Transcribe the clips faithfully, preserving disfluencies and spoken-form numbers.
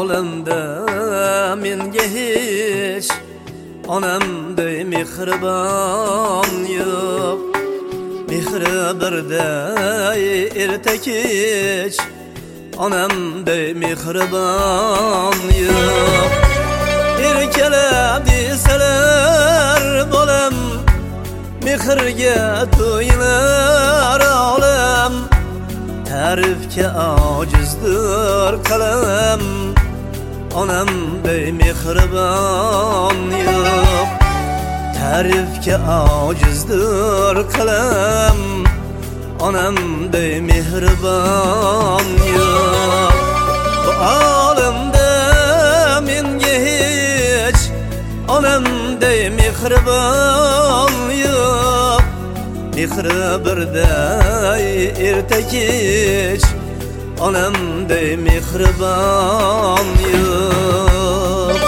olamda menga hech onamday mehribon yo'q. Mehri birday erta kech onamday mehribon yo'q. Erkalab desalar bolam mehrga to'yilar olam. Ta'rifga ojizdir qalam onamday mehribon yo'q. Ta'rifga ojizdir qalam onamday mehribon yo'q. Bu olamda menga hech onamday mehribon yo'q. Mehri birday erta kech onamday mehribon yo'q.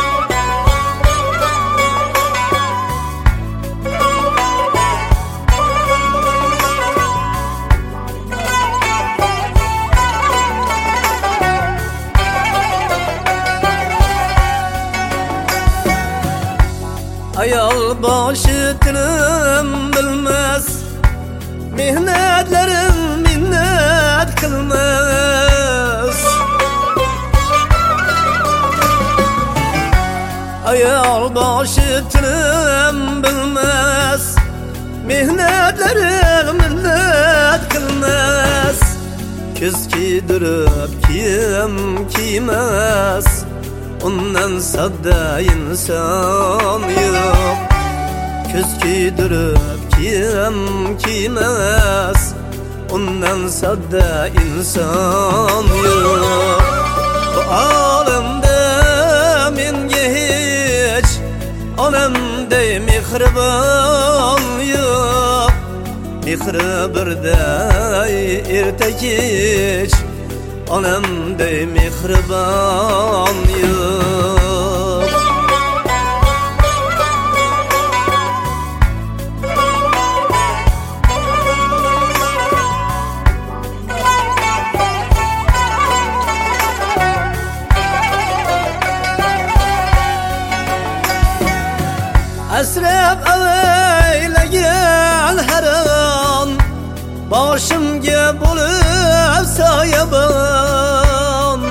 Ayol boshi tinim bilmas, mehnatlarim minnat qilmas. Ayol boshi tinim bilmas, mehnatlarim minnat qilmas. Ko'z kiydirib kiyim kiymas, undan sodda inson yo'q. Ko'z kiydirib kiyim kiymas, undan sodda inson yo'q. Bu olamda menga hech onamday mehribon yo'q. Mehri birday erta kech onamday mehribon yo'q. Asrab avaylagan haron boshimga bo'lib soyabon.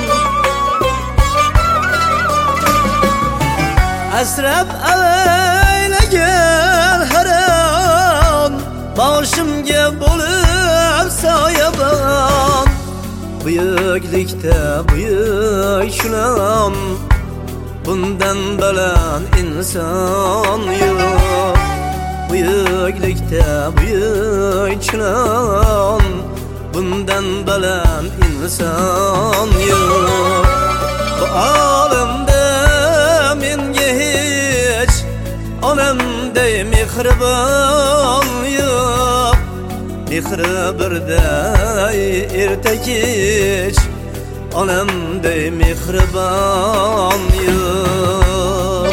Asrab avaylagan haron boshimga bo'lib soyabon. Buyuklikda buyuk shunam, bundan baland inson yo'q. Buyuklikda buyuk shunam, bundan baland inson yo'q. Bu olamda menga hech onamday mehribon yo'q. Mehri birday erta kech onamday mehribon yo'q.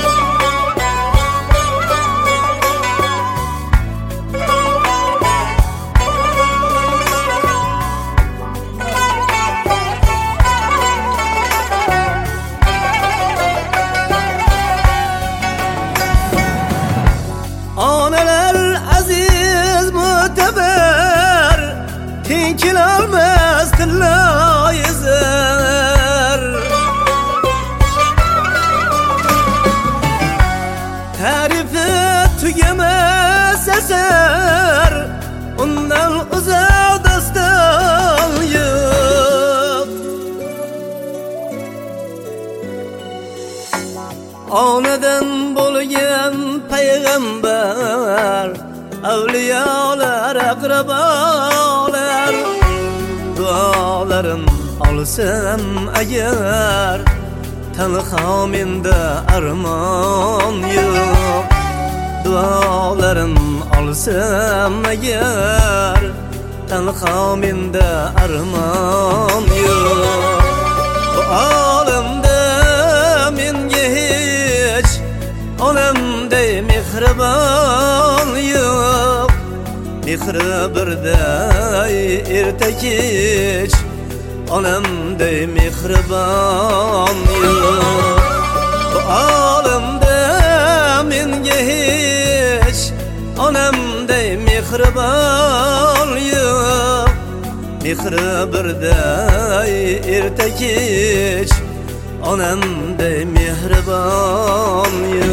Onalar aziz mo'tabar, tinchilolmas tilloyizar. Ta'rifi tugamas asar, undan uzoq doston yo'q. Onadan bo'lgan payg'ambar, avliyolar, aqrabolar, duolarim olsam agar, tanho menda armon yo'q. Duolarim olsam agar, tanho menda armon yo'q. Bu olamda menga hech onamday mehribon yo'q. Mehri birday erta kech onamday mehribon yo'q. Bu olamda menga hech onamday mehribon yo'q. Mehri birday erta kech onamday mehribon yo'q.